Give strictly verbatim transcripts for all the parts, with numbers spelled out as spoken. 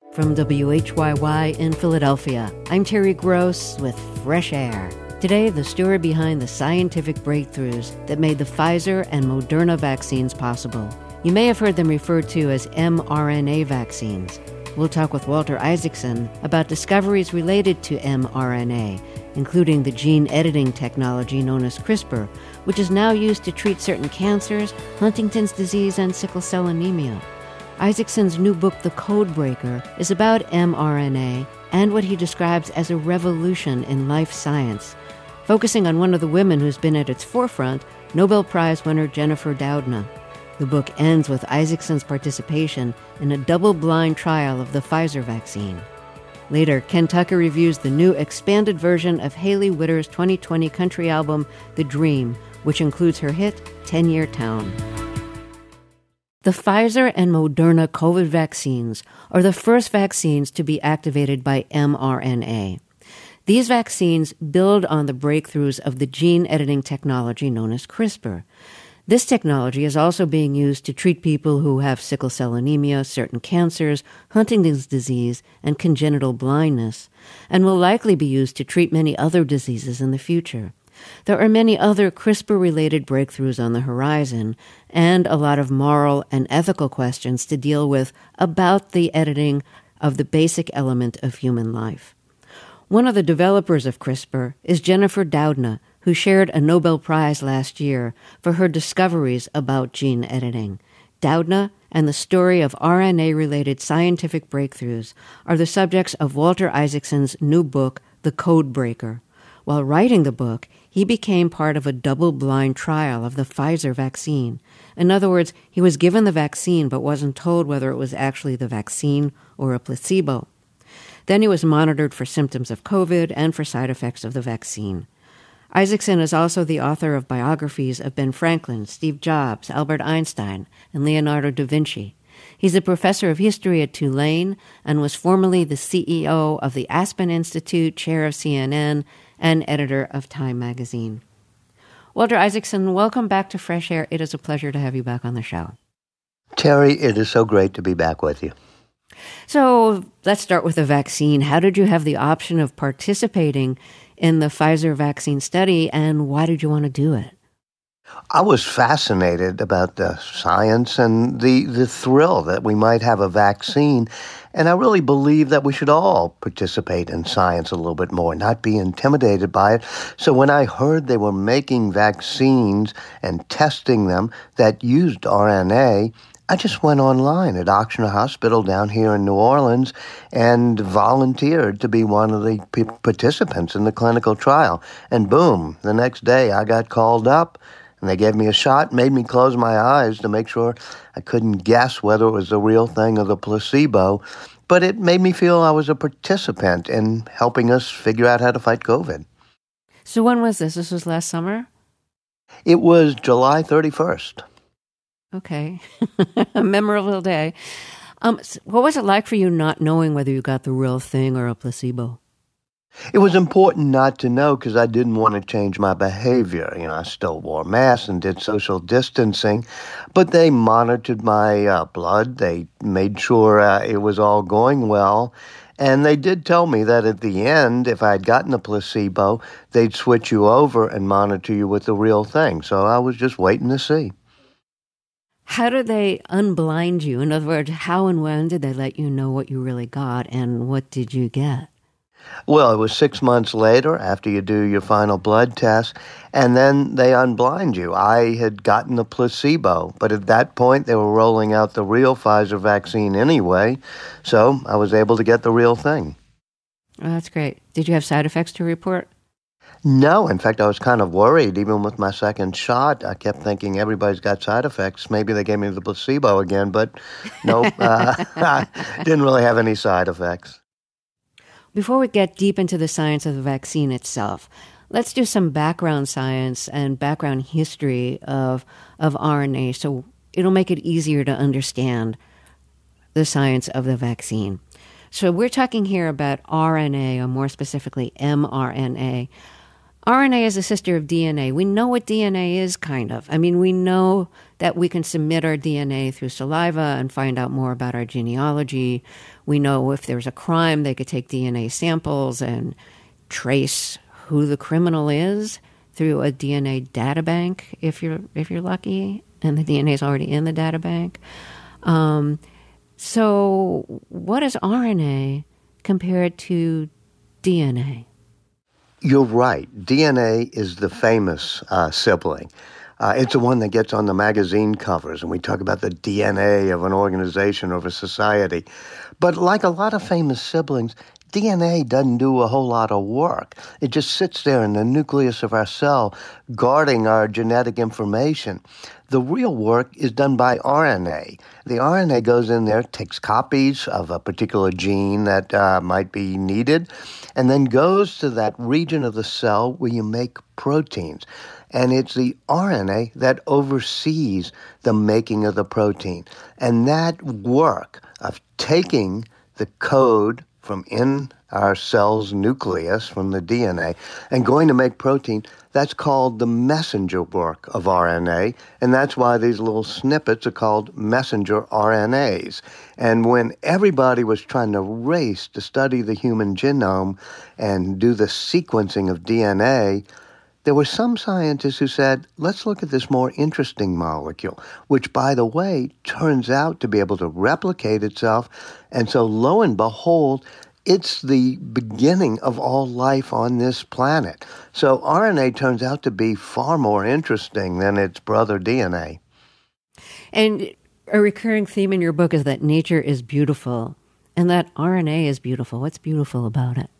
From W H Y Y in Philadelphia, I'm Terry Gross with Fresh Air. Today, the story behind the scientific breakthroughs that made the Pfizer and Moderna vaccines possible. You may have heard them referred to as mRNA vaccines. We'll talk with Walter Isaacson about discoveries related to mRNA, including the gene editing technology known as CRISPR, which is now used to treat certain cancers, Huntington's disease, and sickle cell anemia. Isaacson's new book, The Codebreaker, is about mRNA and what he describes as a revolution in life science, focusing on one of the women who's been at its forefront, Nobel Prize winner Jennifer Doudna. The book ends with Isaacson's participation in a double-blind trial of the Pfizer vaccine. Later, Ken Tucker reviews the new expanded version of Hailey Whitter's twenty twenty country album, The Dream, which includes her hit, ten-Year Town. The Pfizer and Moderna COVID vaccines are the first vaccines to be activated by mRNA. These vaccines build on the breakthroughs of the gene editing technology known as CRISPR. This technology is also being used to treat people who have sickle cell anemia, certain cancers, Huntington's disease, and congenital blindness, and will likely be used to treat many other diseases in the future. There are many other CRISPR-related breakthroughs on the horizon, and a lot of moral and ethical questions to deal with about the editing of the basic element of human life. One of the developers of CRISPR is Jennifer Doudna, who shared a Nobel Prize last year for her discoveries about gene editing. Doudna and the story of R N A-related scientific breakthroughs are the subjects of Walter Isaacson's new book, The Codebreaker. While writing the book, he became part of a double-blind trial of the Pfizer vaccine. In other words, he was given the vaccine but wasn't told whether it was actually the vaccine or a placebo. Then he was monitored for symptoms of COVID and for side effects of the vaccine. Isaacson is also the author of biographies of Ben Franklin, Steve Jobs, Albert Einstein, and Leonardo da Vinci. He's a professor of history at Tulane and was formerly the C E O of the Aspen Institute, chair of C N N, and editor of Time magazine. Walter Isaacson, welcome back to Fresh Air. It is a pleasure to have you back on the show. Terry, it is so great to be back with you. So let's start with the vaccine. How did you have the option of participating in the Pfizer vaccine study, and why did you want to do it? I was fascinated about the science and the, the thrill that we might have a vaccine. And I really believe that we should all participate in science a little bit more, not be intimidated by it. So when I heard they were making vaccines and testing them that used R N A, I just went online at Ochsner Hospital down here in New Orleans and volunteered to be one of the p- participants in the clinical trial. And boom, the next day I got called up and they gave me a shot, made me close my eyes to make sure I couldn't guess whether it was the real thing or the placebo. But it made me feel I was a participant in helping us figure out how to fight COVID. So when was this? This was last summer? It was July thirty-first. Okay. A memorable day. Um, what was it like for you not knowing whether you got the real thing or a placebo? It was important not to know because I didn't want to change my behavior. You know, I still wore masks and did social distancing, but they monitored my uh, blood. They made sure uh, it was all going well. And they did tell me that at the end, if I had gotten a placebo, they'd switch you over and monitor you with the real thing. So I was just waiting to see. How did they unblind you? In other words, how and when did they let you know what you really got, and what did you get? Well, it was six months later after you do your final blood test, and then they unblind you. I had gotten a placebo, but at that point they were rolling out the real Pfizer vaccine anyway, so I was able to get the real thing. Oh, that's great. Did you have side effects to report? No. In fact, I was kind of worried. Even with my second shot, I kept thinking everybody's got side effects. Maybe they gave me the placebo again, but no, uh, I didn't really have any side effects. Before we get deep into the science of the vaccine itself, let's do some background science and background history of, of R N A so it'll make it easier to understand the science of the vaccine. So we're talking here about R N A, or more specifically mRNA. R N A is a sister of D N A. We know what D N A is, kind of. I mean, we know that we can submit our D N A through saliva and find out more about our genealogy. We know if there's a crime, they could take D N A samples and trace who the criminal is through a D N A databank, if you're if you're lucky, and the D N A is already in the databank. Um, so what is R N A compared to D N A? You're right. D N A is the famous uh, sibling. Uh, it's the one that gets on the magazine covers, and we talk about the D N A of an organization or of a society. But like a lot of famous siblings, D N A doesn't do a whole lot of work. It just sits there in the nucleus of our cell, guarding our genetic information. The real work is done by R N A. The R N A goes in there, takes copies of a particular gene that uh, might be needed, and then goes to that region of the cell where you make proteins. And it's the R N A that oversees the making of the protein. And that work of taking the code from in our cell's nucleus, from the D N A, and going to make protein, that's called the messenger work of R N A, and that's why these little snippets are called messenger R N As. And when everybody was trying to race to study the human genome and do the sequencing of D N A, there were some scientists who said, let's look at this more interesting molecule, which, by the way, turns out to be able to replicate itself. And so, lo and behold, it's the beginning of all life on this planet. So R N A turns out to be far more interesting than its brother D N A. And a recurring theme in your book is that nature is beautiful and that R N A is beautiful. What's beautiful about it?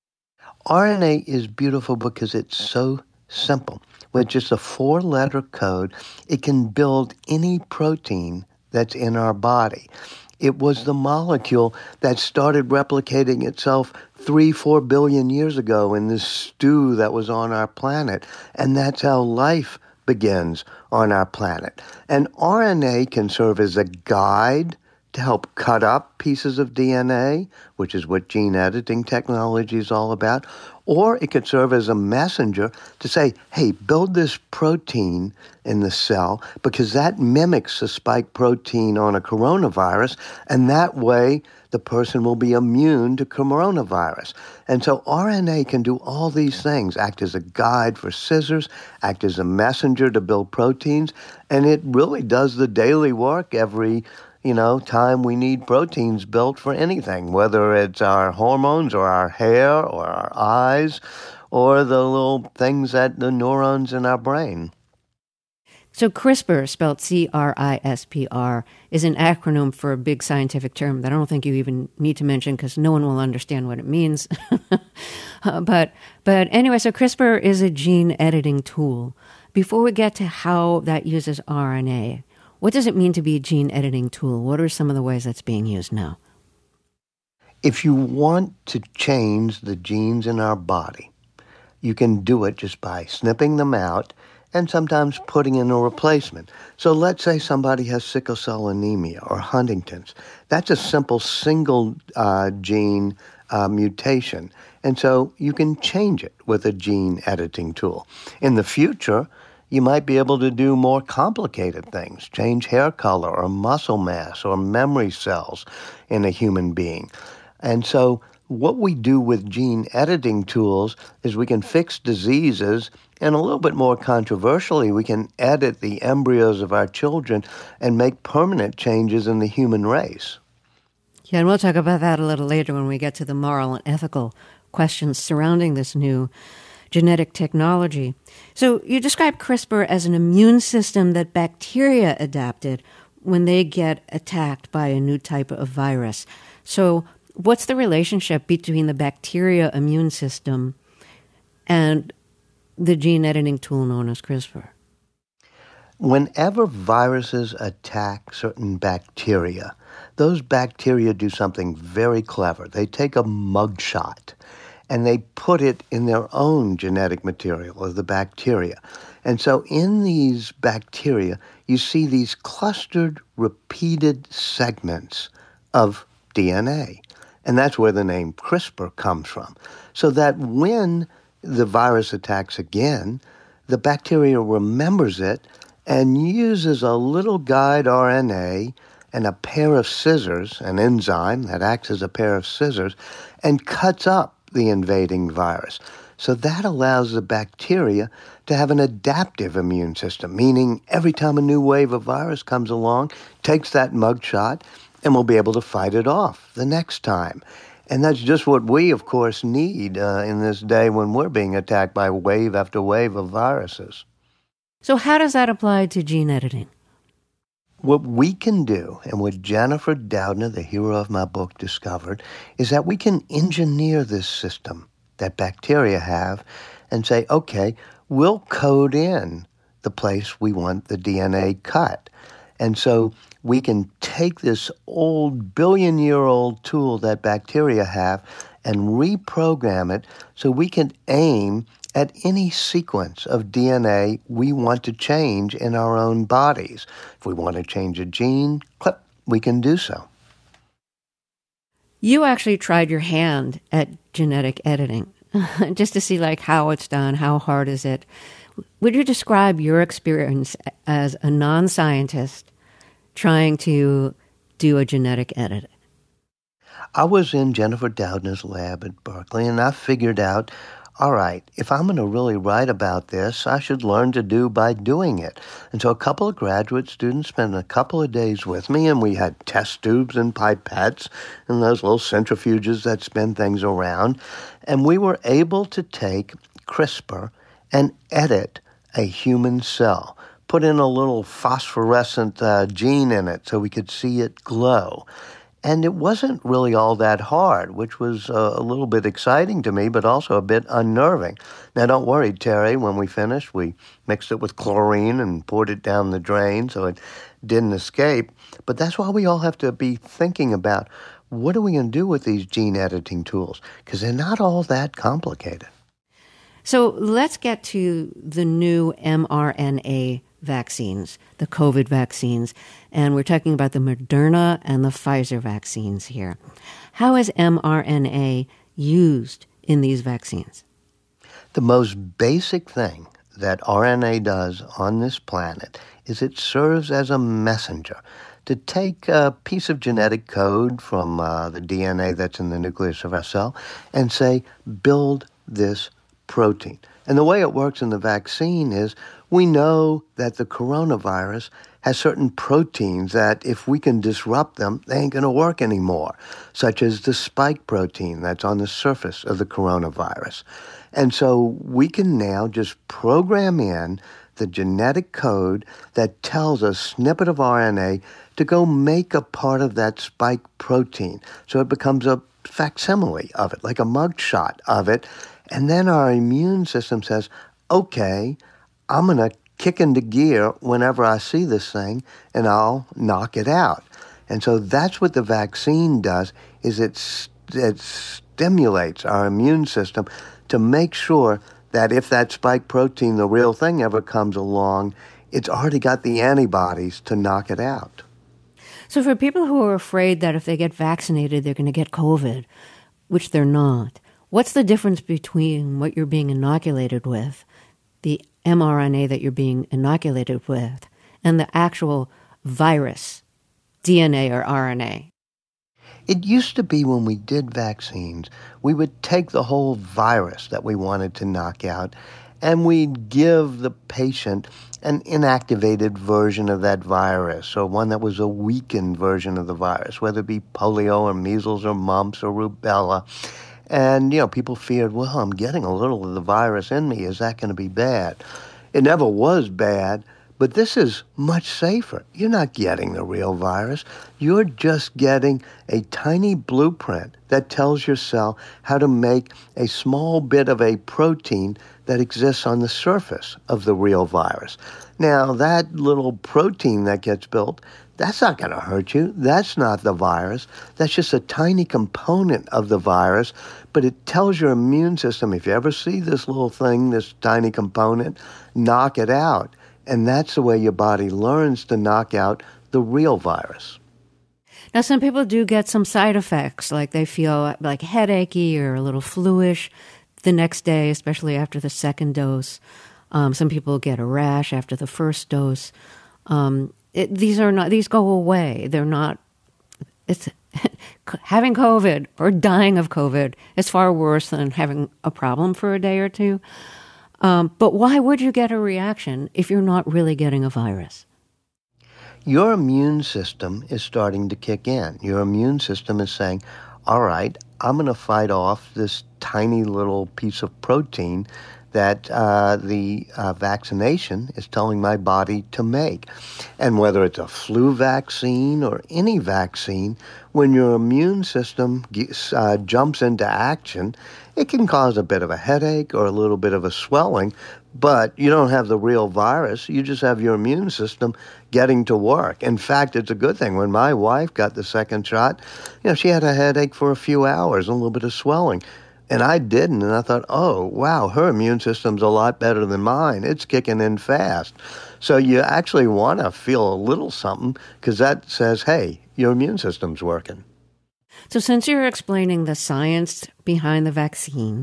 R N A is beautiful because it's so simple. With just a four-letter code, it can build any protein that's in our body. It was the molecule that started replicating itself three, four billion years ago in this stew that was on our planet. And that's how life begins on our planet. And R N A can serve as a guide to help cut up pieces of D N A, which is what gene editing technology is all about, or it could serve as a messenger to say, hey, build this protein in the cell because that mimics the spike protein on a coronavirus, and that way the person will be immune to coronavirus. And so R N A can do all these things, act as a guide for scissors, act as a messenger to build proteins, and it really does the daily work every you know, time we need proteins built for anything, whether it's our hormones or our hair or our eyes or the little things that the neurons in our brain. So CRISPR, spelled C R I S P R, is an acronym for a big scientific term that I don't think you even need to mention because no one will understand what it means. uh, but but anyway, so CRISPR is a gene editing tool. Before we get to how that uses R N A, what does it mean to be a gene editing tool? What are some of the ways that's being used now? If you want to change the genes in our body, you can do it just by snipping them out and sometimes putting in a replacement. So let's say somebody has sickle cell anemia or Huntington's. That's a simple single uh, gene uh, mutation. And so you can change it with a gene editing tool. In the future, you might be able to do more complicated things, change hair color or muscle mass or memory cells in a human being. And so what we do with gene editing tools is we can fix diseases, and a little bit more controversially, we can edit the embryos of our children and make permanent changes in the human race. Yeah, and we'll talk about that a little later when we get to the moral and ethical questions surrounding this new genetic technology. So you describe CRISPR as an immune system that bacteria adapted when they get attacked by a new type of virus. So what's the relationship between the bacteria immune system and the gene editing tool known as CRISPR? Whenever viruses attack certain bacteria, those bacteria do something very clever. They take a mugshot and they put it in their own genetic material of the bacteria. And so in these bacteria, you see these clustered, repeated segments of D N A. And that's where the name CRISPR comes from. So that when the virus attacks again, the bacteria remembers it and uses a little guide R N A and a pair of scissors, an enzyme that acts as a pair of scissors, and cuts up the invading virus. So that allows the bacteria to have an adaptive immune system, meaning every time a new wave of virus comes along, takes that mugshot, and we'll be able to fight it off the next time. And that's just what we, of course, need uh, in this day when we're being attacked by wave after wave of viruses. So how does that apply to gene editing? What we can do, and what Jennifer Doudna, the hero of my book, discovered, is that we can engineer this system that bacteria have and say, okay, we'll code in the place we want the D N A cut. And so we can take this old billion-year-old tool that bacteria have and reprogram it so we can aim at any sequence of D N A we want to change in our own bodies. If we want to change a gene, clip, we can do so. You actually tried your hand at genetic editing just to see like how it's done, how hard is it. Would you describe your experience as a non-scientist trying to do a genetic edit? I was in Jennifer Doudna's lab at Berkeley, and I figured out, all right, if I'm going to really write about this, I should learn to do by doing it. And so a couple of graduate students spent a couple of days with me, and we had test tubes and pipettes and those little centrifuges that spin things around. And we were able to take CRISPR and edit a human cell, put in a little phosphorescent uh, gene in it so we could see it glow. And it wasn't really all that hard, which was uh, a little bit exciting to me, but also a bit unnerving. Now, don't worry, Terry. When we finished, we mixed it with chlorine and poured it down the drain so it didn't escape. But that's why we all have to be thinking about what are we going to do with these gene editing tools, because they're not all that complicated. So let's get to the new mRNA vaccines, the COVID vaccines, and we're talking about the Moderna and the Pfizer vaccines here. How is mRNA used in these vaccines? The most basic thing that R N A does on this planet is it serves as a messenger to take a piece of genetic code from uh, the D N A that's in the nucleus of our cell and say, build this protein. And the way it works in the vaccine is we know that the coronavirus has certain proteins that if we can disrupt them, they ain't going to work anymore, such as the spike protein that's on the surface of the coronavirus. And so we can now just program in the genetic code that tells a snippet of R N A to go make a part of that spike protein. So it becomes a facsimile of it, like a mugshot of it. And then our immune system says, okay, I'm going to kick into gear whenever I see this thing, and I'll knock it out. And so that's what the vaccine does, is it, it stimulates our immune system to make sure that if that spike protein, the real thing, ever comes along, it's already got the antibodies to knock it out. So for people who are afraid that if they get vaccinated, they're going to get COVID, which they're not, what's the difference between what you're being inoculated with, the mRNA that you're being inoculated with, and the actual virus, D N A or R N A? It used to be when we did vaccines, we would take the whole virus that we wanted to knock out, and we'd give the patient an inactivated version of that virus, or one that was a weakened version of the virus, whether it be polio or measles or mumps or rubella. And, you know, people feared, well, I'm getting a little of the virus in me. Is that going to be bad? It never was bad, but this is much safer. You're not getting the real virus. You're just getting a tiny blueprint that tells your cell how to make a small bit of a protein that exists on the surface of the real virus. Now, that little protein that gets built, that's not going to hurt you. That's not the virus. That's just a tiny component of the virus, but it tells your immune system, if you ever see this little thing, this tiny component, knock it out. And that's the way your body learns to knock out the real virus. Now, some people do get some side effects, like they feel like headachy or a little fluish the next day, especially after the second dose. Um, some people get a rash after the first dose. Um, it, these are not; these go away. They're not. It's having COVID or dying of COVID is far worse than having a problem for a day or two. Um, but why would you get a reaction if you're not really getting a virus? Your immune system is starting to kick in. Your immune system is saying, all right, I'm going to fight off this tiny little piece of protein that uh, the uh, vaccination is telling my body to make. And whether it's a flu vaccine or any vaccine, when your immune system gets, uh, jumps into action, it can cause a bit of a headache or a little bit of a swelling, but you don't have the real virus. You just have your immune system getting to work. In fact, it's a good thing. When my wife got the second shot, you know, she had a headache for a few hours and a little bit of swelling. And I didn't, and I thought, oh, wow, her immune system's a lot better than mine. It's kicking in fast. So you actually want to feel a little something because that says, hey, your immune system's working. So since you're explaining the science behind the vaccine,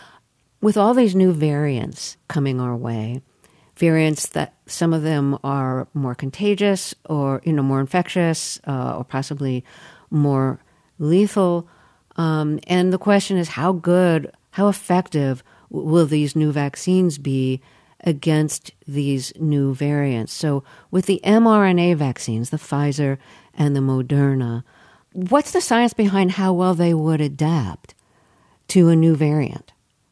with all these new variants coming our way, variants that some of them are more contagious or, you know, more infectious uh, or possibly more lethal, Um, and the question is how good, how effective w- will these new vaccines be against these new variants? So with the mRNA vaccines, the Pfizer and the Moderna, what's the science behind how well they would adapt to a new variant?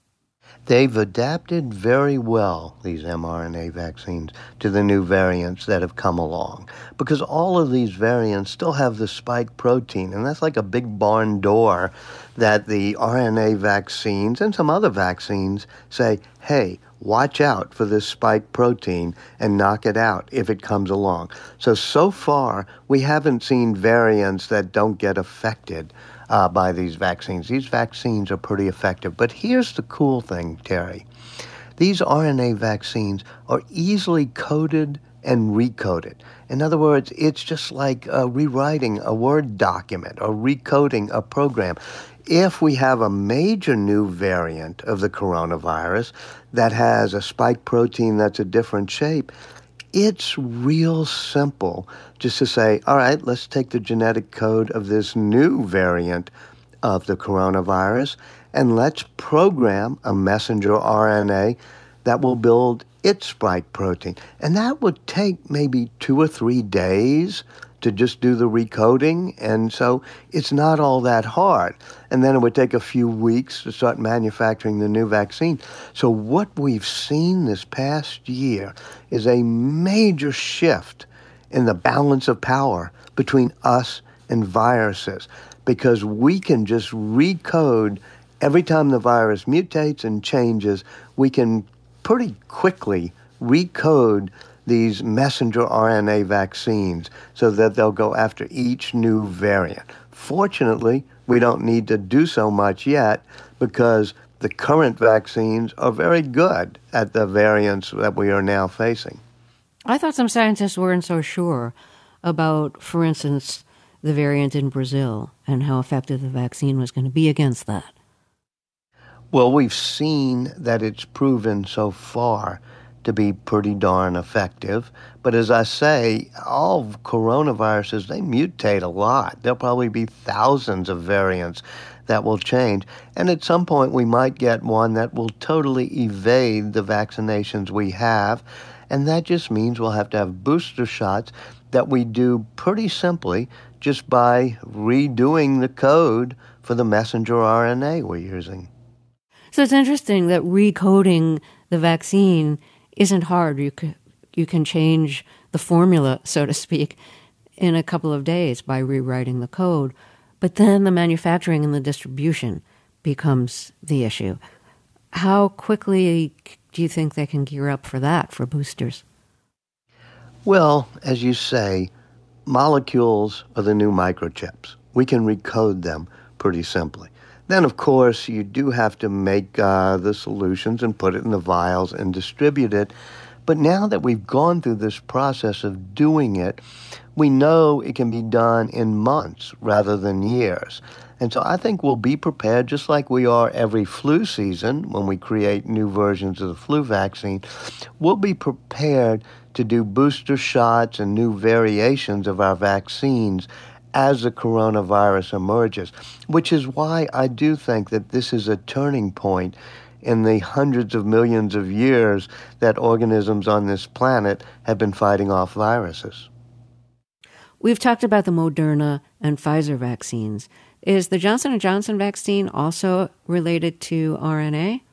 They've adapted very well, these mRNA vaccines, to the new variants that have come along. Because all of these variants still have the spike protein, and that's like a big barn door that the R N A vaccines and some other vaccines say, hey, watch out for this spike protein and knock it out if it comes along. So, so far, we haven't seen variants that don't get affected Uh, by these vaccines. These vaccines are pretty effective. But here's the cool thing, Terry. These R N A vaccines are easily coded and recoded. In other words, it's just like uh, rewriting a Word document or recoding a program. If we have a major new variant of the coronavirus that has a spike protein that's a different shape, it's real simple just to say, all right, let's take the genetic code of this new variant of the coronavirus and let's program a messenger R N A that will build its spike protein. And that would take maybe two or three days to just do the recoding, and so it's not all that hard. And then it would take a few weeks to start manufacturing the new vaccine. So what we've seen this past year is a major shift in the balance of power between us and viruses, because we can just recode every time the virus mutates and changes. We can pretty quickly recode these messenger R N A vaccines so that they'll go after each new variant. Fortunately, we don't need to do so much yet because the current vaccines are very good at the variants that we are now facing. I thought some scientists weren't so sure about, for instance, the variant in Brazil and how effective the vaccine was going to be against that. Well, we've seen that it's proven so far to be pretty darn effective. But as I say, all coronaviruses, they mutate a lot. There'll probably be thousands of variants that will change. And at some point, we might get one that will totally evade the vaccinations we have. And that just means we'll have to have booster shots that we do pretty simply just by redoing the code for the messenger R N A we're using. So it's interesting that recoding the vaccine isn't hard. You can, you can change the formula, so to speak, in a couple of days by rewriting the code. But then the manufacturing and the distribution becomes the issue. How quickly do you think they can gear up for that, for boosters? Well, as you say, molecules are the new microchips. We can recode them pretty simply. Then, of course, you do have to make uh, the solutions and put it in the vials and distribute it. But now that we've gone through this process of doing it, we know it can be done in months rather than years. And so I think we'll be prepared, just like we are every flu season when we create new versions of the flu vaccine. We'll be prepared to do booster shots and new variations of our vaccines as the coronavirus emerges, which is why I do think that this is a turning point in the hundreds of millions of years that organisms on this planet have been fighting off viruses. We've talked about the Moderna and Pfizer vaccines. Is the Johnson and Johnson vaccine also related to R N A?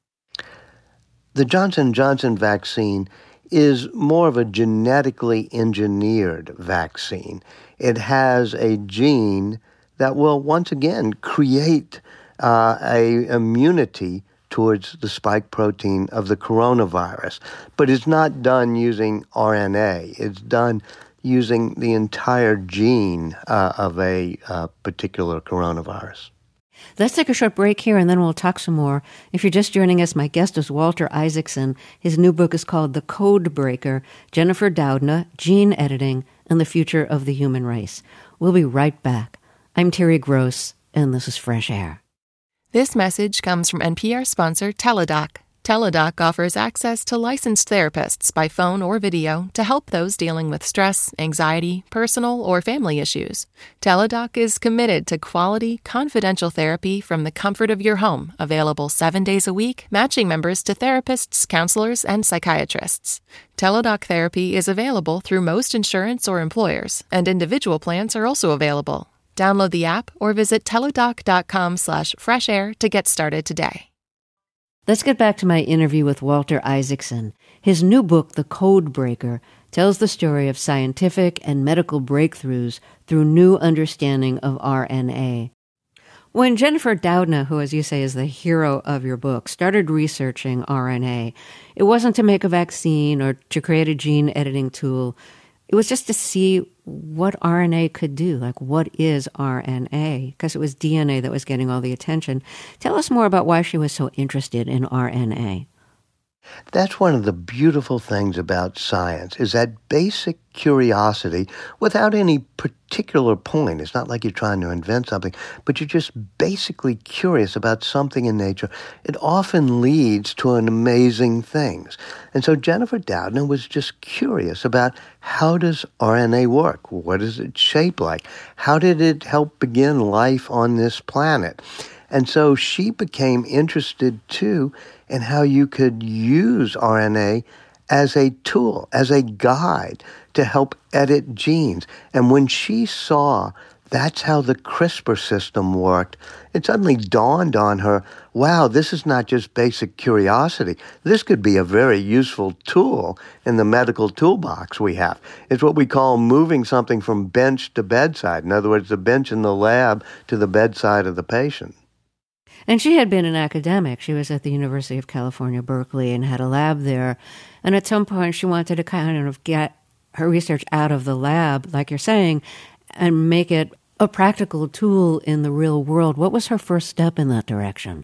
The Johnson and Johnson vaccine is more of a genetically engineered vaccine. It has a gene that will once again create uh, a immunity towards the spike protein of the coronavirus. But it's not done using R N A. It's done using the entire gene uh, of a uh, particular coronavirus. Let's take a short break here, and then we'll talk some more. If you're just joining us, my guest is Walter Isaacson. His new book is called The Code Breaker, Jennifer Doudna, Gene Editing, and the Future of the Human Race. We'll be right back. I'm Terry Gross, and this is Fresh Air. This message comes from N P R sponsor Teladoc. Teladoc offers access to licensed therapists by phone or video to help those dealing with stress, anxiety, personal, or family issues. Teladoc is committed to quality, confidential therapy from the comfort of your home, available seven days a week, matching members to therapists, counselors, and psychiatrists. Teladoc therapy is available through most insurance or employers, and individual plans are also available. Download the app or visit teladoc.com slash fresh air to get started today. Let's get back to my interview with Walter Isaacson. His new book, The Code Breaker, tells the story of scientific and medical breakthroughs through new understanding of R N A. When Jennifer Doudna, who, as you say, is the hero of your book, started researching R N A, it wasn't to make a vaccine or to create a gene editing tool. It was just to see what R N A could do, like what is R N A, because it was D N A that was getting all the attention. Tell us more about why she was so interested in R N A. That's one of the beautiful things about science, is that basic curiosity without any particular point. It's not like you're trying to invent something, but you're just basically curious about something in nature. It often leads to an amazing things. And so Jennifer Doudna was just curious about, how does R N A work? What is it shaped like? How did it help begin life on this planet? And so she became interested, too, in how you could use R N A as a tool, as a guide to help edit genes. And when she saw that's how the CRISPR system worked, it suddenly dawned on her, wow, this is not just basic curiosity. This could be a very useful tool in the medical toolbox we have. It's what we call moving something from bench to bedside. In other words, the bench in the lab to the bedside of the patient. And she had been an academic. She was at the University of California, Berkeley, and had a lab there. And at some point, she wanted to kind of get her research out of the lab, like you're saying, and make it a practical tool in the real world. What was her first step in that direction?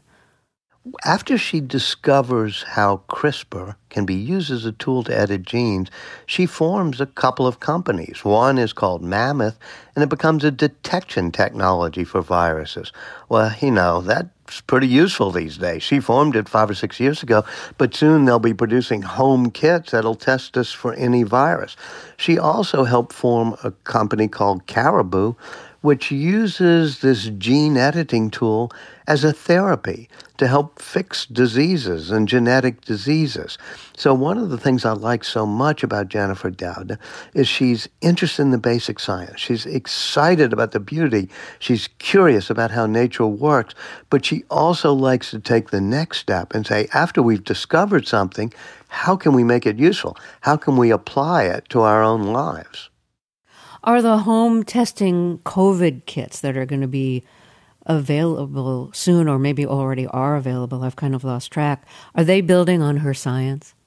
After she discovers how CRISPR can be used as a tool to edit genes, she forms a couple of companies. One is called Mammoth, and it becomes a detection technology for viruses. Well, you know, that's pretty useful these days. She formed it five or six years ago, but soon they'll be producing home kits that'll test us for any virus. She also helped form a company called Caribou, which uses this gene editing tool as a therapy to help fix diseases and genetic diseases. So one of the things I like so much about Jennifer Doudna is she's interested in the basic science. She's excited about the beauty. She's curious about how nature works, but she also likes to take the next step and say, after we've discovered something, how can we make it useful? How can we apply it to our own lives? Are the home testing COVID kits that are going to be available soon, or maybe already are available, I've kind of lost track, are they building on her science?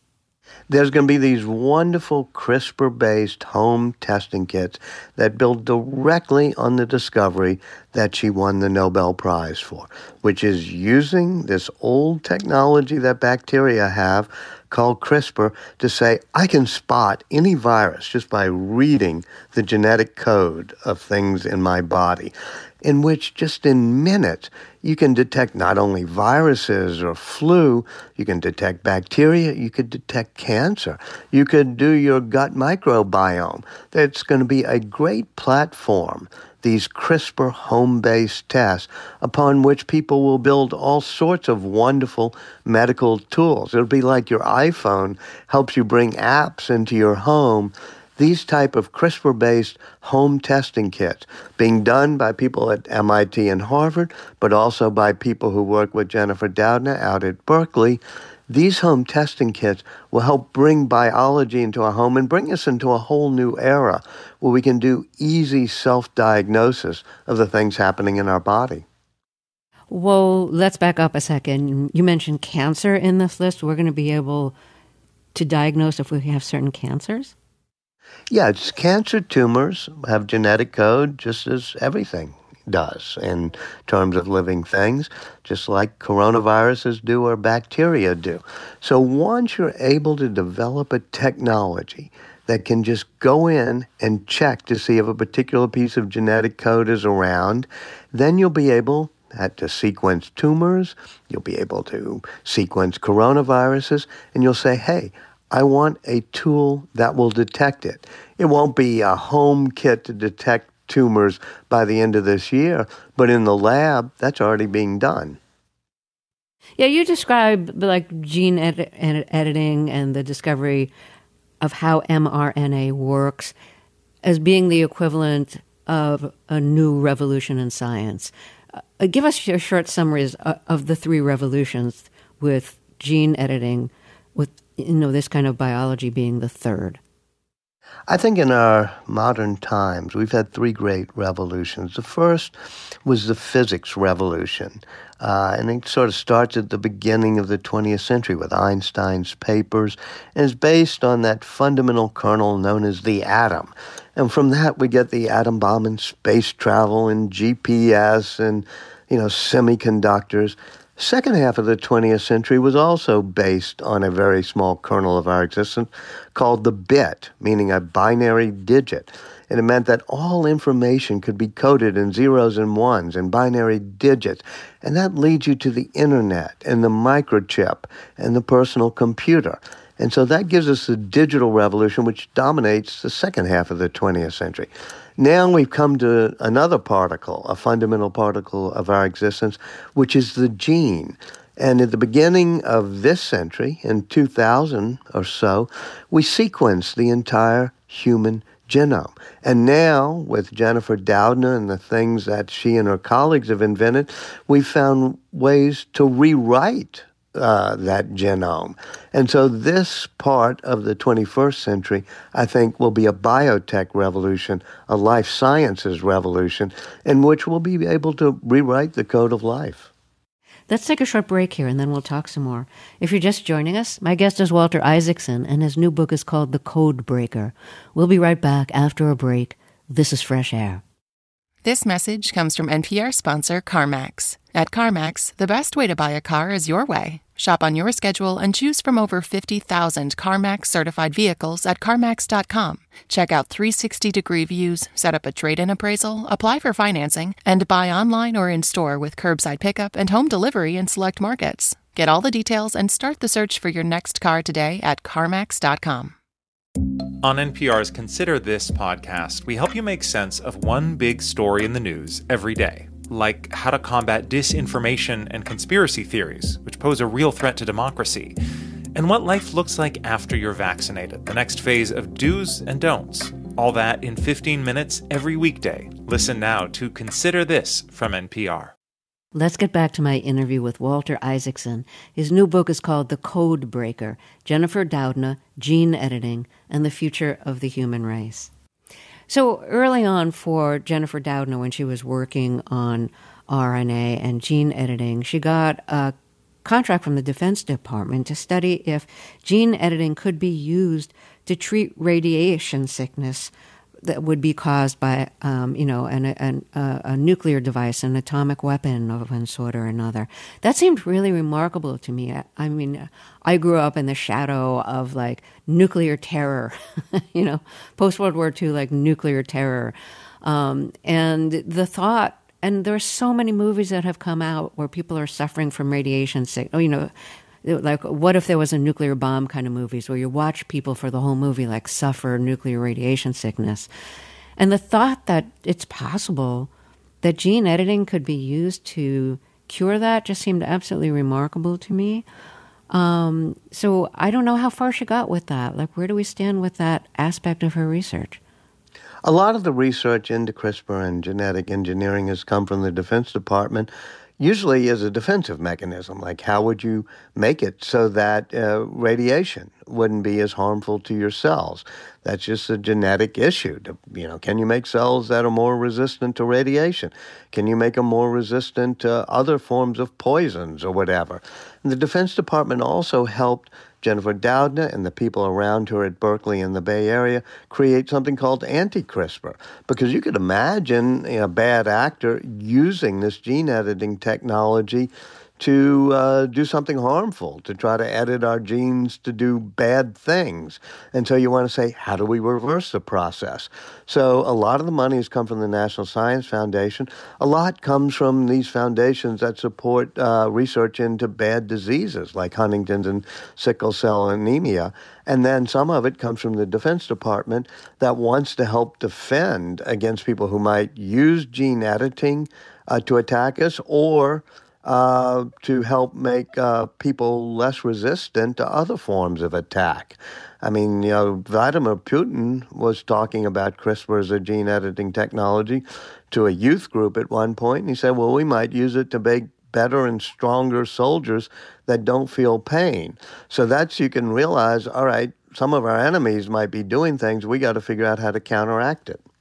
There's going to be these wonderful CRISPR-based home testing kits that build directly on the discovery that she won the Nobel Prize for, which is using this old technology that bacteria have called CRISPR to say, I can spot any virus just by reading the genetic code of things in my body, in which just in minutes you can detect not only viruses or flu, you can detect bacteria, you could detect cancer, you could do your gut microbiome. That's going to be a great platform, these CRISPR home-based tests, upon which people will build all sorts of wonderful medical tools. It'll be like your iPhone helps you bring apps into your home. These type of CRISPR-based home testing kits being done by people at M I T and Harvard, but also by people who work with Jennifer Doudna out at Berkeley. These home testing kits will help bring biology into our home and bring us into a whole new era where we can do easy self-diagnosis of the things happening in our body. Well, let's back up a second. You mentioned cancer in this list. We're going to be able to diagnose if we have certain cancers? Yeah, it's cancer tumors have genetic code just as everything does in terms of living things, just like coronaviruses do or bacteria do. So once you're able to develop a technology that can just go in and check to see if a particular piece of genetic code is around, then you'll be able to sequence tumors, you'll be able to sequence coronaviruses, and you'll say, hey, I want a tool that will detect it. It won't be a home kit to detect tumors by the end of this year, but in the lab, that's already being done. Yeah, you describe like gene ed- ed- editing and the discovery of how mRNA works as being the equivalent of a new revolution in science. Uh, give us your short summaries of, of the three revolutions, with gene editing, with you know this kind of biology being the third. I think in our modern times, we've had three great revolutions. The first was the physics revolution, uh, and it sort of starts at the beginning of the twentieth century with Einstein's papers, and is based on that fundamental kernel known as the atom. And from that, we get the atom bomb and space travel and G P S and, you know, semiconductors. Second half of the twentieth century was also based on a very small kernel of our existence called the bit, meaning a binary digit. And it meant that all information could be coded in zeros and ones and binary digits. And that leads you to the internet and the microchip and the personal computer. And so that gives us the digital revolution, which dominates the second half of the twentieth century. Now we've come to another particle, a fundamental particle of our existence, which is the gene. And at the beginning of this century, in two thousand or so, we sequenced the entire human genome. And now, with Jennifer Doudna and the things that she and her colleagues have invented, we've found ways to rewrite Uh, that genome. And so this part of the twenty-first century, I think, will be a biotech revolution, a life sciences revolution, in which we'll be able to rewrite the code of life. Let's take a short break here, and then we'll talk some more. If you're just joining us, my guest is Walter Isaacson, and his new book is called The Code Breaker. We'll be right back after a break. This is Fresh Air. This message comes from N P R sponsor CarMax. At CarMax, the best way to buy a car is your way. Shop on your schedule and choose from over fifty thousand CarMax certified vehicles at CarMax dot com. Check out three sixty degree views, set up a trade-in appraisal, apply for financing, and buy online or in-store with curbside pickup and home delivery in select markets. Get all the details and start the search for your next car today at CarMax dot com. On N P R's Consider This podcast, we help you make sense of one big story in the news every day, like how to combat disinformation and conspiracy theories, which pose a real threat to democracy, and what life looks like after you're vaccinated, the next phase of do's and don'ts. All that in fifteen minutes every weekday. Listen now to Consider This from N P R. Let's get back to my interview with Walter Isaacson. His new book is called The Code Breaker, Jennifer Doudna, Gene Editing, and the Future of the Human Race. So early on for Jennifer Doudna, when she was working on R N A and gene editing, she got a contract from the Defense Department to study if gene editing could be used to treat radiation sickness that would be caused by, um, you know, an, an, uh, a nuclear device, an atomic weapon of one sort or another. That seemed really remarkable to me. I, I mean, I grew up in the shadow of, like, nuclear terror, you know, post-World War Two, like, nuclear terror. Um, and the thought, and there are so many movies that have come out where people are suffering from radiation sick, oh, you know, like, what if there was a nuclear bomb kind of movies where you watch people for the whole movie, like, suffer nuclear radiation sickness. And the thought that it's possible that gene editing could be used to cure that just seemed absolutely remarkable to me. Um, so I don't know how far she got with that. Like, where do we stand with that aspect of her research? A lot of the research into CRISPR and genetic engineering has come from the Defense Department, usually as a defensive mechanism. Like, how would you make it so that uh, radiation wouldn't be as harmful to your cells? That's just a genetic issue. You know, can you make cells that are more resistant to radiation? Can you make them more resistant to other forms of poisons or whatever? And the Defense Department also helped Jennifer Doudna and the people around her at Berkeley in the Bay Area create something called anti-CRISPR, because you could imagine a bad actor using this gene editing technology to uh, do something harmful, to try to edit our genes to do bad things. And so you want to say, how do we reverse the process? So a lot of the money has come from the National Science Foundation. A lot comes from these foundations that support uh, research into bad diseases like Huntington's and sickle cell anemia. And then some of it comes from the Defense Department that wants to help defend against people who might use gene editing uh, to attack us, or Uh, to help make uh, people less resistant to other forms of attack. I mean, you know, Vladimir Putin was talking about CRISPR as a gene editing technology to a youth group at one point, and he said, well, we might use it to make better and stronger soldiers that don't feel pain. So that's, you can realize, all right, some of our enemies might be doing things, we got to figure out how to counteract it.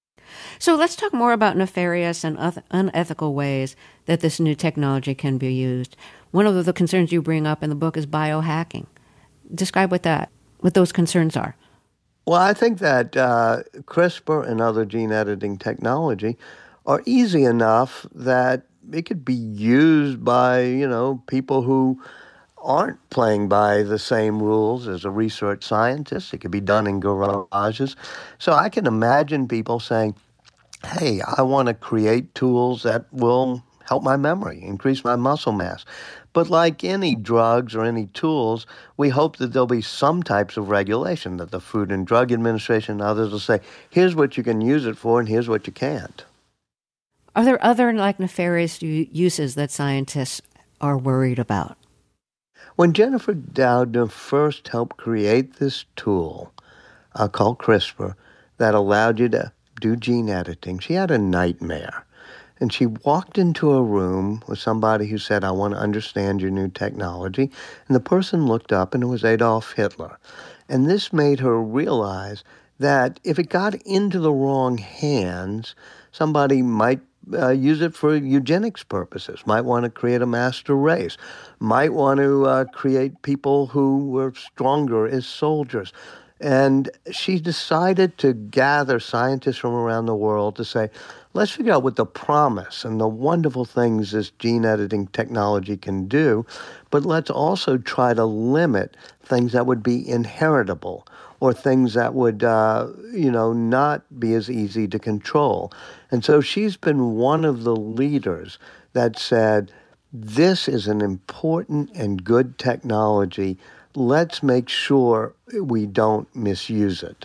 So let's talk more about nefarious and unethical ways that this new technology can be used. One of the concerns you bring up in the book is biohacking. Describe what that, what those concerns are. Well, I think that uh, CRISPR and other gene editing technology are easy enough that it could be used by, you know, people who aren't playing by the same rules as a research scientist. It could be done in garages. So I can imagine people saying, hey, I want to create tools that will help my memory, increase my muscle mass. But like any drugs or any tools, we hope that there'll be some types of regulation, that the Food and Drug Administration and others will say, here's what you can use it for and here's what you can't. Are there other like nefarious uses that scientists are worried about? When Jennifer Doudna first helped create this tool uh, called CRISPR that allowed you to do gene editing, she had a nightmare. And she walked into a room with somebody who said, I want to understand your new technology. And the person looked up, and it was Adolf Hitler. And this made her realize that if it got into the wrong hands, somebody might uh, use it for eugenics purposes, might want to create a master race, might want to uh, create people who were stronger as soldiers. And she decided to gather scientists from around the world to say, let's figure out what the promise and the wonderful things this gene editing technology can do, but let's also try to limit things that would be inheritable or things that would, uh, you know, not be as easy to control. And so she's been one of the leaders that said, this is an important and good technology. Let's make sure we don't misuse it.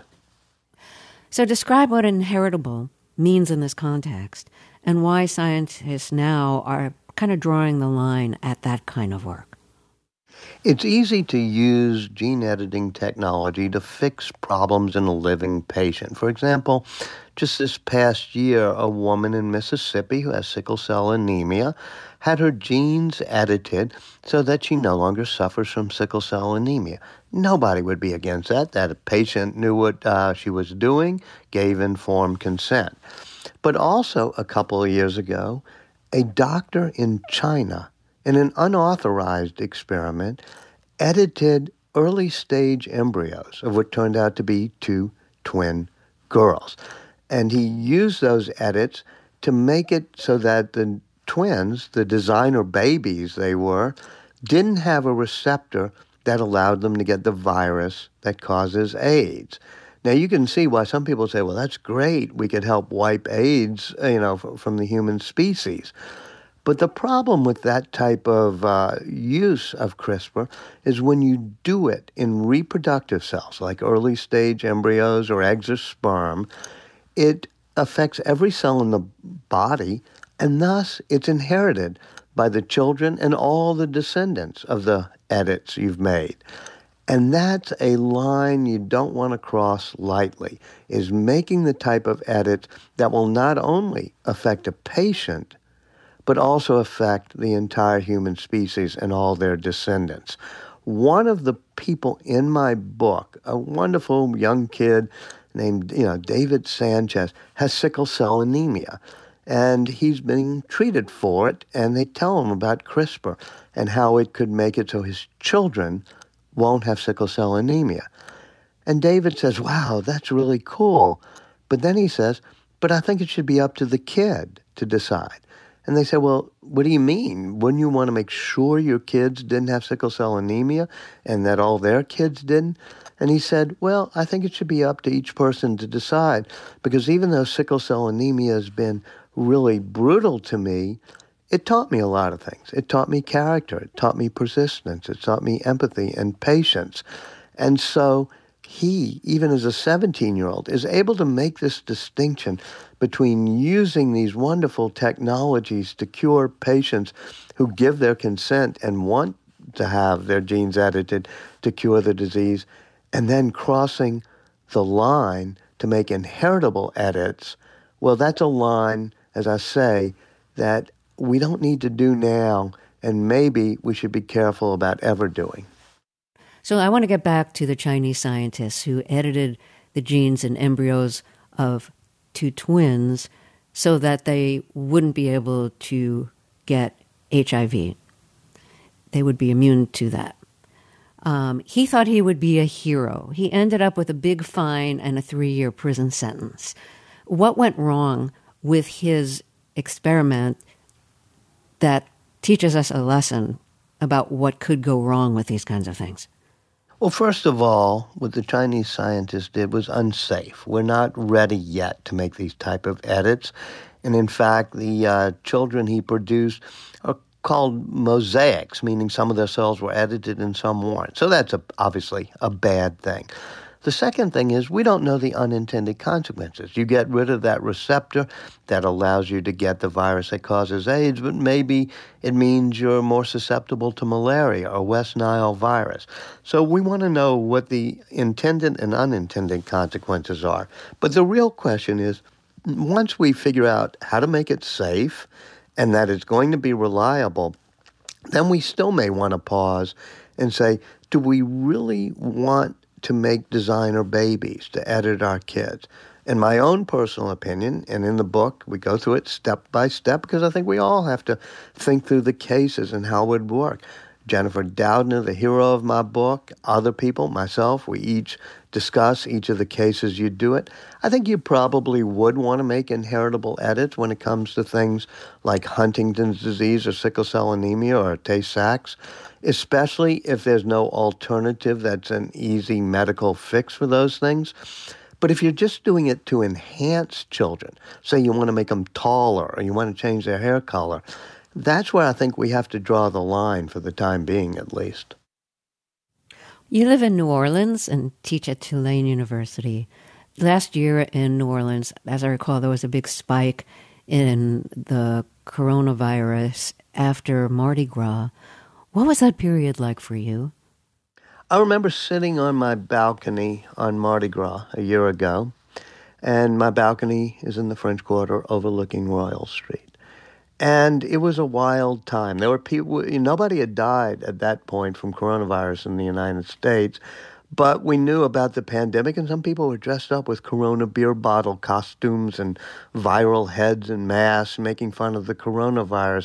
So describe what inheritable means in this context and why scientists now are kind of drawing the line at that kind of work. It's easy to use gene editing technology to fix problems in a living patient. For example, just this past year, a woman in Mississippi who has sickle cell anemia had her genes edited so that she no longer suffers from sickle cell anemia. Nobody would be against that. That patient knew what uh, she was doing, gave informed consent. But also, a couple of years ago, a doctor in China in an unauthorized experiment, edited early-stage embryos of what turned out to be two twin girls. And he used those edits to make it so that the twins, the designer babies they were, didn't have a receptor that allowed them to get the virus that causes AIDS. Now, you can see why some people say, well, that's great. We could help wipe AIDS, you know, from the human species. But the problem with that type of uh, use of CRISPR is when you do it in reproductive cells, like early-stage embryos or eggs or sperm, it affects every cell in the body, and thus it's inherited by the children and all the descendants of the edits you've made. And that's a line you don't want to cross lightly, is making the type of edit that will not only affect a patient, but also affect the entire human species and all their descendants. One of the people in my book, a wonderful young kid named, you know, David Sanchez, has sickle cell anemia. And he's being treated for it, and they tell him about CRISPR and how it could make it so his children won't have sickle cell anemia. And David says, wow, that's really cool. But then he says, but I think it should be up to the kid to decide. And they say, well, what do you mean? Wouldn't you want to make sure your kids didn't have sickle cell anemia and that all their kids didn't? And he said, well, I think it should be up to each person to decide, because even though sickle cell anemia has been really brutal to me, it taught me a lot of things. It taught me character. It taught me persistence. It taught me empathy and patience. And so he, even as a seventeen-year-old, is able to make this distinction between using these wonderful technologies to cure patients who give their consent and want to have their genes edited to cure the disease, and then crossing the line to make inheritable edits. Well, that's a line, as I say, that we don't need to do now, and maybe we should be careful about ever doing. So I want to get back to the Chinese scientists who edited the genes in embryos of two twins so that they wouldn't be able to get H I V. They would be immune to that. Um, he thought he would be a hero. He ended up with a big fine and a three-year prison sentence. What went wrong with his experiment that teaches us a lesson about what could go wrong with these kinds of things? Well, first of all, what the Chinese scientists did was unsafe. We're not ready yet to make these type of edits. And in fact, the uh, children he produced are called mosaics, meaning some of their cells were edited and some weren't. So that's a, obviously a bad thing. The second thing is we don't know the unintended consequences. You get rid of that receptor that allows you to get the virus that causes AIDS, but maybe it means you're more susceptible to malaria or West Nile virus. So we want to know what the intended and unintended consequences are. But the real question is, once we figure out how to make it safe and that it's going to be reliable, then we still may want to pause and say, do we really want to make designer babies, to edit our kids? In my own personal opinion, and in the book, we go through it step by step because I think we all have to think through the cases and how it would work. Jennifer Doudna, the hero of my book, other people, myself, we each discuss each of the cases you do it. I think you probably would want to make inheritable edits when it comes to things like Huntington's disease or sickle cell anemia or Tay-Sachs, especially if there's no alternative that's an easy medical fix for those things. But if you're just doing it to enhance children, say you want to make them taller or you want to change their hair color, that's where I think we have to draw the line for the time being, at least. You live in New Orleans and teach at Tulane University. Last year in New Orleans, as I recall, there was a big spike in the coronavirus after Mardi Gras. What was that period like for you? I remember sitting on my balcony on Mardi Gras a year ago, and my balcony is in the French Quarter overlooking Royal Street. And it was a wild time. There were people, nobody had died at that point from coronavirus in the United States, but we knew about the pandemic, and some people were dressed up with Corona beer bottle costumes and viral heads and masks, making fun of the coronavirus.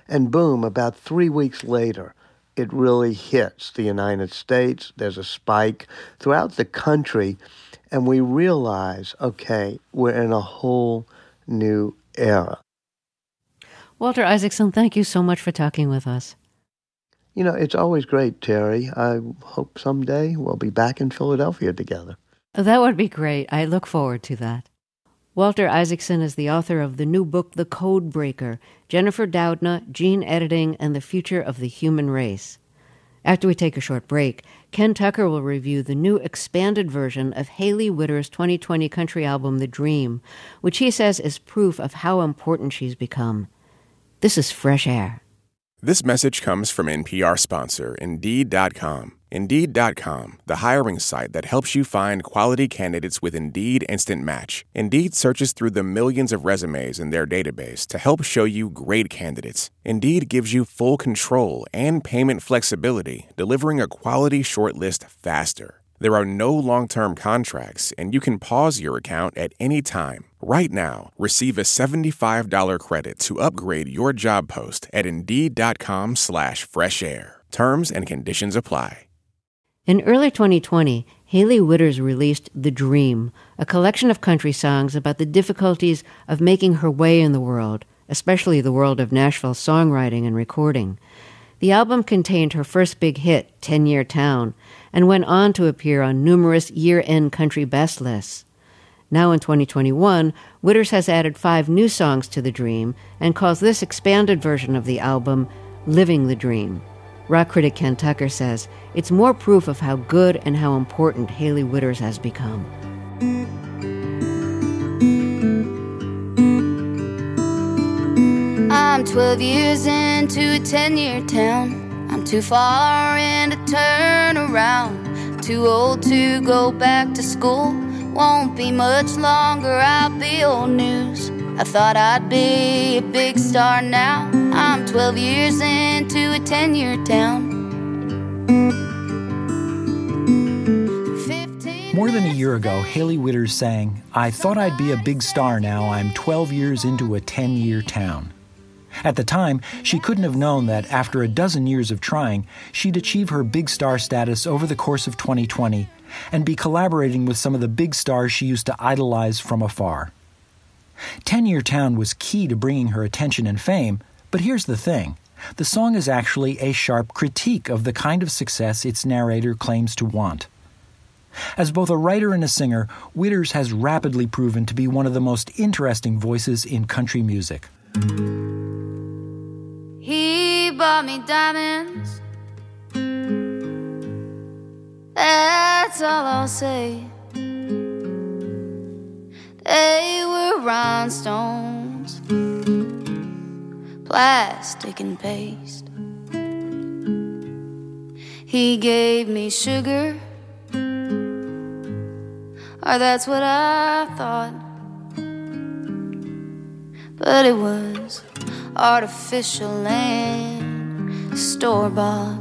And boom, about three weeks later, it really hits the United States. There's a spike throughout the country, and we realize, okay, we're in a whole new era. Walter Isaacson, thank you so much for talking with us. You know, it's always great, Terry. I hope someday we'll be back in Philadelphia together. That would be great. I look forward to that. Walter Isaacson is the author of the new book, The Code Breaker, Jennifer Doudna, Gene Editing, and the Future of the Human Race. After we take a short break, Ken Tucker will review the new expanded version of Hailey Whitter's twenty twenty country album, The Dream, which he says is proof of how important she's become. This is Fresh Air. This message comes from N P R sponsor, Indeed dot com. Indeed dot com, the hiring site that helps you find quality candidates with Indeed Instant Match. Indeed searches through the millions of resumes in their database to help show you great candidates. Indeed gives you full control and payment flexibility, delivering a quality shortlist faster. There are no long-term contracts, and you can pause your account at any time. Right now, receive a seventy-five dollars credit to upgrade your job post at Indeed dot com slash fresh air. Terms and conditions apply. In early twenty twenty, Hailey Whitters released The Dream, a collection of country songs about the difficulties of making her way in the world, especially the world of Nashville songwriting and recording. The album contained her first big hit, ten-Year Town, and went on to appear on numerous year-end country best lists. Now in twenty twenty-one, Whitters has added five new songs to The Dream and calls this expanded version of the album Living the Dream. Rock critic Ken Tucker says it's more proof of how good and how important Hailey Whitters has become. I'm twelve years into a ten-year town. I'm too far in to turn around. Too old to go back to school. Won't be much longer, I'll be old news. I thought I'd be a big star now. I'm twelve years into a ten-year town. More than a year ago, Hailey Whitters sang, "I thought I'd be a big star now. I'm twelve years into a ten-year town." At the time, she couldn't have known that after a dozen years of trying, she'd achieve her big star status over the course of twenty twenty and be collaborating with some of the big stars she used to idolize from afar. ten-Year Town was key to bringing her attention and fame, but here's the thing. The song is actually a sharp critique of the kind of success its narrator claims to want. As both a writer and a singer, Whitters has rapidly proven to be one of the most interesting voices in country music. He bought me diamonds. That's all I'll say. They were rhinestones, plastic and paste. He gave me sugar, or that's what I thought. But it was artificial and store-bought.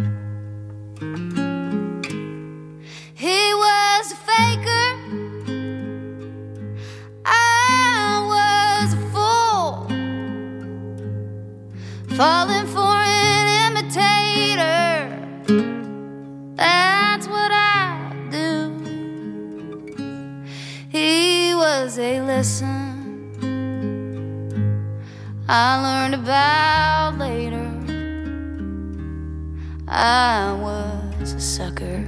He was a faker, I was a fool, falling for an imitator. That's what I do. He was a lesson I learned about later. I was a sucker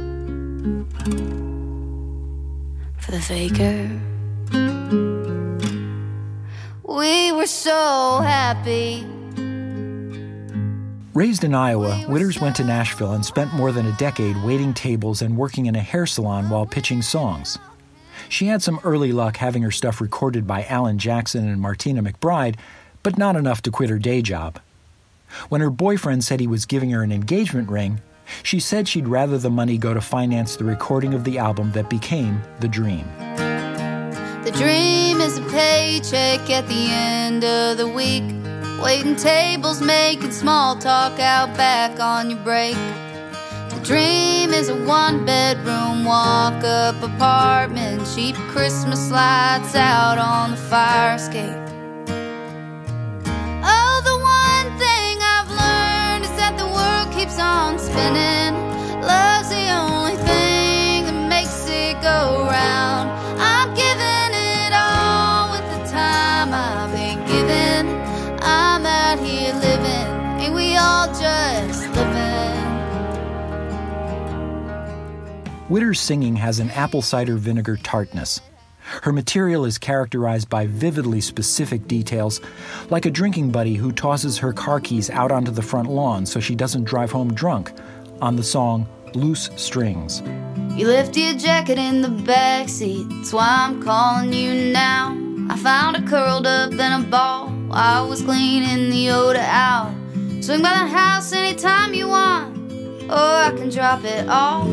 for the faker. We were so happy. Raised in Iowa, Whitters went to Nashville and spent more than a decade waiting tables and working in a hair salon while pitching songs. She had some early luck having her stuff recorded by Alan Jackson and Martina McBride, but not enough to quit her day job. When her boyfriend said he was giving her an engagement ring, she said she'd rather the money go to finance the recording of the album that became The Dream. The dream is a paycheck at the end of the week, waiting tables, making small talk out back on your break. The dream is a one-bedroom walk-up apartment, cheap Christmas lights out on the fire escape. Oh, the one Witter's singing has an apple cider vinegar tartness. Her material is characterized by vividly specific details, like a drinking buddy who tosses her car keys out onto the front lawn so she doesn't drive home drunk, on the song Loose Strings. You left your jacket in the backseat, that's why I'm calling you now. I found it curled up in a ball while I was cleaning the odor out. Swing by the house anytime you want, or I can drop it off.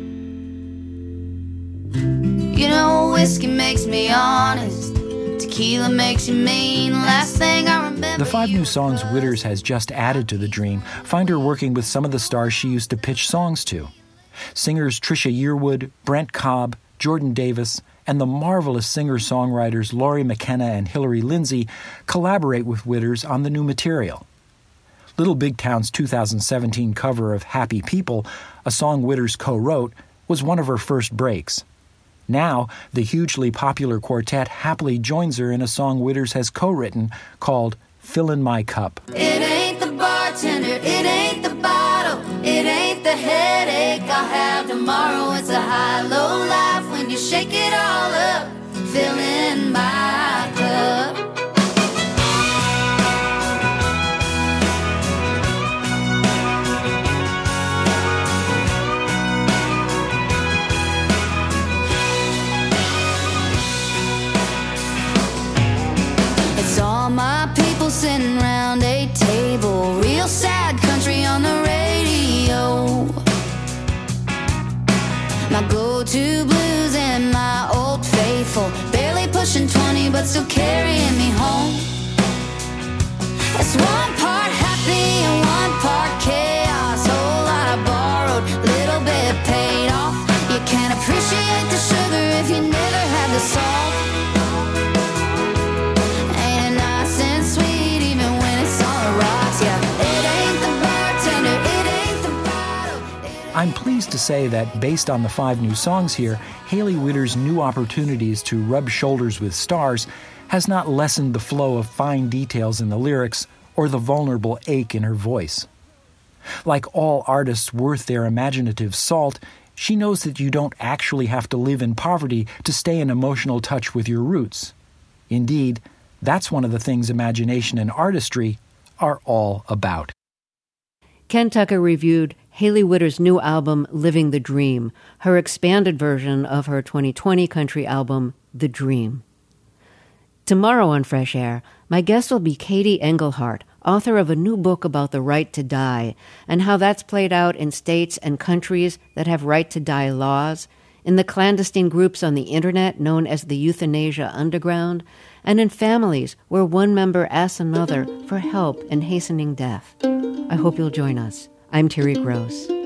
You know, whiskey makes me honest, tequila makes you mean. Last thing I remember. The five new songs Witters has just added to the Dream find her working with some of the stars she used to pitch songs to. Singers Trisha Yearwood, Brent Cobb, Jordan Davis, and the marvelous singer-songwriters Laurie McKenna and Hillary Lindsay collaborate with Witters on the new material. Little Big Town's two thousand seventeen cover of Happy People, a song Witters co-wrote, was one of her first breaks. Now, the hugely popular quartet happily joins her in a song Witters has co-written called Fillin' My Cup. It ain't the bartender, it ain't the bottle, it ain't the headache I'll have tomorrow. It's a high-low life when you shake it all up, filling my cup. All my people sitting round a table, real sad country on the radio. My go-to blues and my old faithful, barely pushing twenty but still carrying me home. It's one part happy and one part chaos, whole lot of borrowed, little bit paid off. You can't appreciate the sugar if you never had the salt. I'm pleased to say that based on the five new songs here, Hailey Whitter's new opportunities to rub shoulders with stars has not lessened the flow of fine details in the lyrics or the vulnerable ache in her voice. Like all artists worth their imaginative salt, she knows that you don't actually have to live in poverty to stay in emotional touch with your roots. Indeed, that's one of the things imagination and artistry are all about. Ken Tucker reviewed Hailey Whitter's new album, Living the Dream, her expanded version of her twenty twenty country album, The Dream. Tomorrow on Fresh Air, my guest will be Katie Engelhardt, author of a new book about the right to die, and how that's played out in states and countries that have right-to-die laws, in the clandestine groups on the internet known as the Euthanasia Underground, and in families where one member asks another for help in hastening death. I hope you'll join us. I'm Terry Gross.